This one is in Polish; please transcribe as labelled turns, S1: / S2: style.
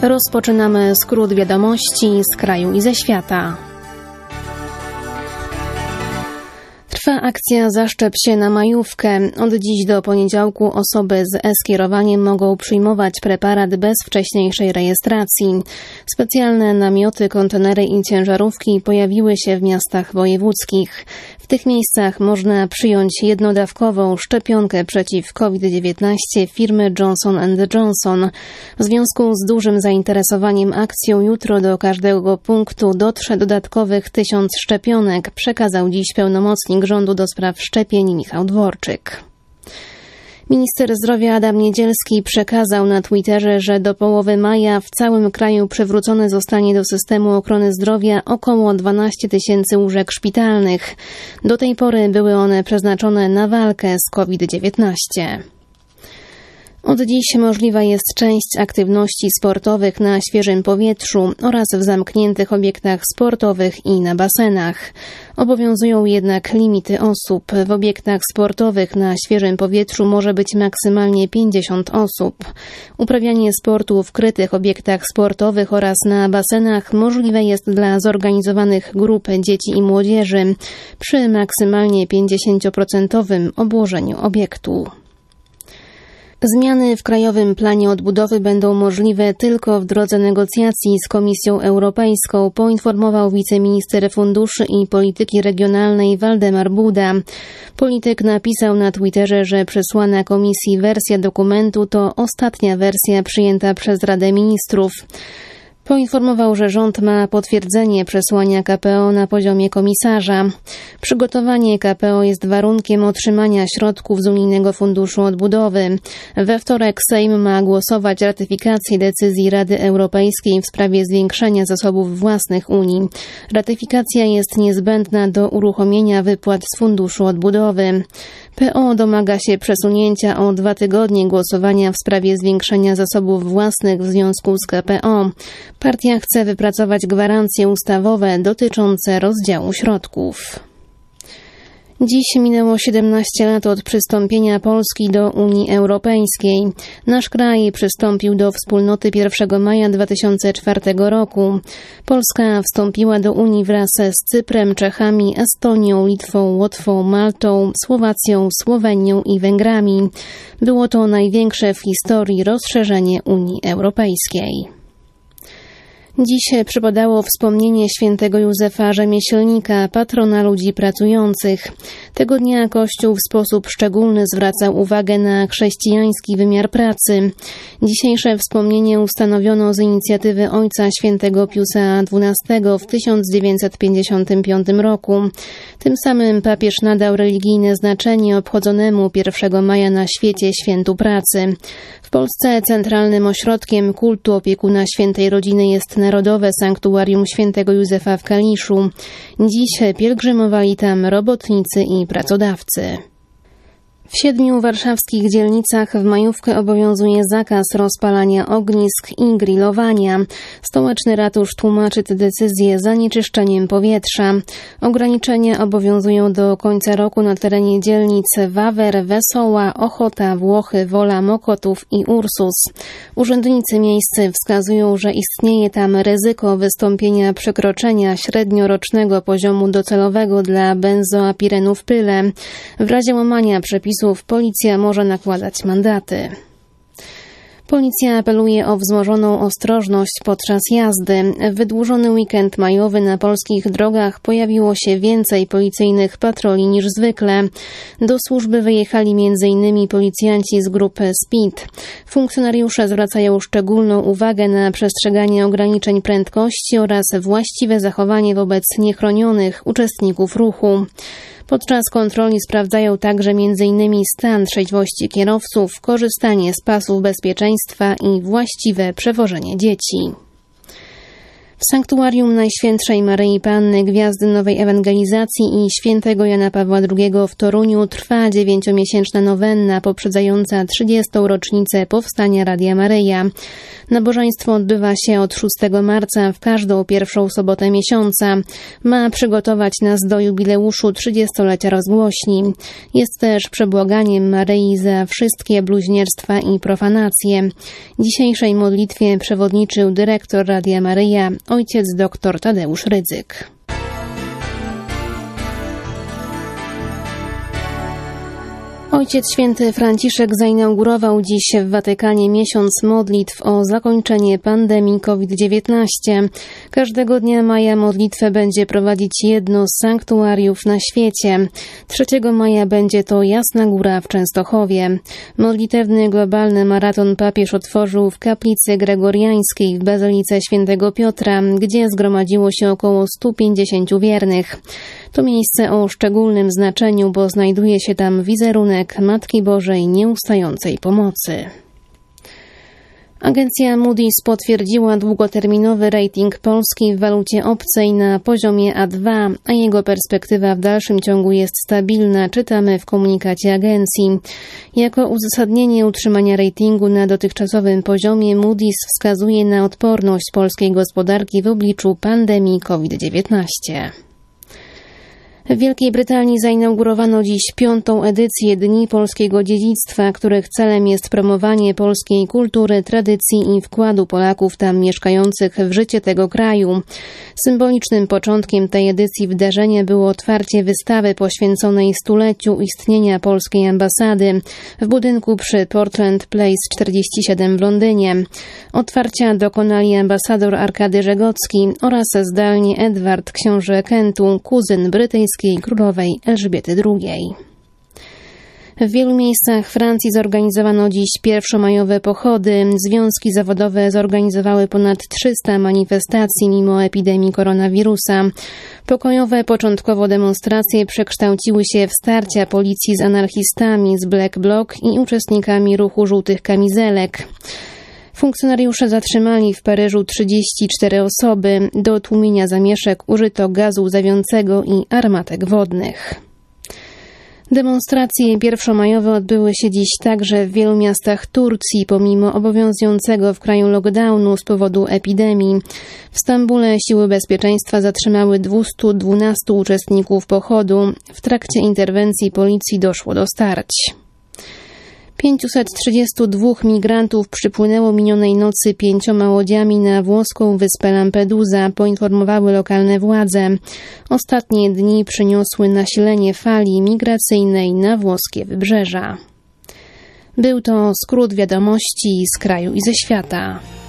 S1: Rozpoczynamy skrót wiadomości z kraju i ze świata. Trwa akcja Zaszczep się na majówkę. Od dziś do poniedziałku osoby z e-skierowaniem mogą przyjmować preparat bez wcześniejszej rejestracji. Specjalne namioty, kontenery i ciężarówki pojawiły się w miastach wojewódzkich. W tych miejscach można przyjąć jednodawkową szczepionkę przeciw COVID-19 firmy Johnson & Johnson. W związku z dużym zainteresowaniem akcją jutro do każdego punktu dotrze dodatkowych 1000 szczepionek, przekazał dziś pełnomocnik rządu do spraw szczepień Michał Dworczyk. Minister zdrowia Adam Niedzielski przekazał na Twitterze, że do połowy maja w całym kraju przywrócone zostanie do systemu ochrony zdrowia około 12 000 łóżek szpitalnych. Do tej pory były one przeznaczone na walkę z COVID-19. Od dziś możliwa jest część aktywności sportowych na świeżym powietrzu oraz w zamkniętych obiektach sportowych i na basenach. Obowiązują jednak limity osób. W obiektach sportowych na świeżym powietrzu może być maksymalnie 50 osób. Uprawianie sportu w krytych obiektach sportowych oraz na basenach możliwe jest dla zorganizowanych grup dzieci i młodzieży przy maksymalnie 50% obłożeniu obiektu. Zmiany w Krajowym Planie Odbudowy będą możliwe tylko w drodze negocjacji z Komisją Europejską, poinformował wiceminister funduszy i polityki regionalnej Waldemar Buda. Polityk napisał na Twitterze, że przesłana Komisji wersja dokumentu to ostatnia wersja przyjęta przez Radę Ministrów. Poinformował, że rząd ma potwierdzenie przesłania KPO na poziomie komisarza. Przygotowanie KPO jest warunkiem otrzymania środków z Unijnego Funduszu Odbudowy. We wtorek Sejm ma głosować ratyfikację decyzji Rady Europejskiej w sprawie zwiększenia zasobów własnych Unii. Ratyfikacja jest niezbędna do uruchomienia wypłat z Funduszu Odbudowy. PO domaga się przesunięcia o 2 tygodnie głosowania w sprawie zwiększenia zasobów własnych w związku z KPO. Partia chce wypracować gwarancje ustawowe dotyczące rozdziału środków. Dziś minęło 17 lat od przystąpienia Polski do Unii Europejskiej. Nasz kraj przystąpił do wspólnoty 1 maja 2004 roku. Polska wstąpiła do Unii wraz z Cyprem, Czechami, Estonią, Litwą, Łotwą, Maltą, Słowacją, Słowenią i Węgrami. Było to największe w historii rozszerzenie Unii Europejskiej. Dziś przypadało wspomnienie świętego Józefa Rzemieślnika, patrona ludzi pracujących. Tego dnia Kościół w sposób szczególny zwracał uwagę na chrześcijański wymiar pracy. Dzisiejsze wspomnienie ustanowiono z inicjatywy ojca świętego Piusa XII w 1955 roku. Tym samym papież nadał religijne znaczenie obchodzonemu 1 maja na świecie świętu pracy. W Polsce centralnym ośrodkiem kultu opiekuna świętej rodziny jest Narodowe Sanktuarium Świętego Józefa w Kaliszu. Dziś pielgrzymowali tam robotnicy i pracodawcy. W 7 warszawskich dzielnicach w majówkę obowiązuje zakaz rozpalania ognisk i grillowania. Stołeczny ratusz tłumaczy tę decyzję zanieczyszczeniem powietrza. Ograniczenia obowiązują do końca roku na terenie dzielnic Wawer, Wesoła, Ochota, Włochy, Wola, Mokotów i Ursus. Urzędnicy miejscy wskazują, że istnieje tam ryzyko wystąpienia przekroczenia średniorocznego poziomu docelowego dla benzoapirenu w pyle. W razie łamania przepisów policja może nakładać mandaty. Policja apeluje o wzmożoną ostrożność podczas jazdy. W wydłużony weekend majowy na polskich drogach pojawiło się więcej policyjnych patroli niż zwykle. Do służby wyjechali m.in. policjanci z grupy SPID. Funkcjonariusze zwracają szczególną uwagę na przestrzeganie ograniczeń prędkości oraz właściwe zachowanie wobec niechronionych uczestników ruchu. Podczas kontroli sprawdzają także m.in. stan trzeźwości kierowców, korzystanie z pasów bezpieczeństwa i właściwe przewożenie dzieci. W sanktuarium Najświętszej Maryi Panny, Gwiazdy Nowej Ewangelizacji i Świętego Jana Pawła II w Toruniu trwa 9-miesięczna nowenna poprzedzająca 30. rocznicę powstania Radia Maryja. Nabożeństwo odbywa się od 6 marca w każdą pierwszą sobotę miesiąca. Ma przygotować nas do jubileuszu 30-lecia rozgłośni. Jest też przebłaganiem Maryi za wszystkie bluźnierstwa i profanacje. Dzisiejszej modlitwie przewodniczył dyrektor Radia Maryja, ojciec dr Tadeusz Rydzyk. Ojciec Święty Franciszek zainaugurował dziś w Watykanie miesiąc modlitw o zakończenie pandemii COVID-19. Każdego dnia maja modlitwę będzie prowadzić jedno z sanktuariów na świecie. 3 maja będzie to Jasna Góra w Częstochowie. Modlitewny globalny maraton papież otworzył w kaplicy gregoriańskiej w Bazylice Świętego Piotra, gdzie zgromadziło się około 150 wiernych. To miejsce o szczególnym znaczeniu, bo znajduje się tam wizerunek Matki Bożej Nieustającej Pomocy. Agencja Moody's potwierdziła długoterminowy rating Polski w walucie obcej na poziomie A2, a jego perspektywa w dalszym ciągu jest stabilna, czytamy w komunikacie agencji. Jako uzasadnienie utrzymania ratingu na dotychczasowym poziomie Moody's wskazuje na odporność polskiej gospodarki w obliczu pandemii COVID-19. W Wielkiej Brytanii zainaugurowano dziś 5. edycję Dni Polskiego Dziedzictwa, których celem jest promowanie polskiej kultury, tradycji i wkładu Polaków tam mieszkających w życie tego kraju. Symbolicznym początkiem tej edycji wydarzenia było otwarcie wystawy poświęconej stuleciu istnienia polskiej ambasady w budynku przy Portland Place 47 w Londynie. Otwarcia dokonali ambasador Arkady Żegocki oraz zdalnie Edward, książę Kentu, kuzyn brytyjskiej królowej Elżbiety II. W wielu miejscach Francji zorganizowano dziś pierwszomajowe pochody. Związki zawodowe zorganizowały ponad 300 manifestacji mimo epidemii koronawirusa. Pokojowe początkowo demonstracje przekształciły się w starcia policji z anarchistami z Black Bloc i uczestnikami ruchu żółtych kamizelek. Funkcjonariusze zatrzymali w Paryżu 34 osoby. Do tłumienia zamieszek użyto gazu łzawiącego i armatek wodnych. Demonstracje pierwszomajowe odbyły się dziś także w wielu miastach Turcji, pomimo obowiązującego w kraju lockdownu z powodu epidemii. W Stambule siły bezpieczeństwa zatrzymały 212 uczestników pochodu. W trakcie interwencji policji doszło do starć. 532 migrantów przypłynęło minionej nocy 5 łodziami na włoską wyspę Lampedusa, poinformowały lokalne władze. Ostatnie dni przyniosły nasilenie fali migracyjnej na włoskie wybrzeża. Był to skrót wiadomości z kraju i ze świata.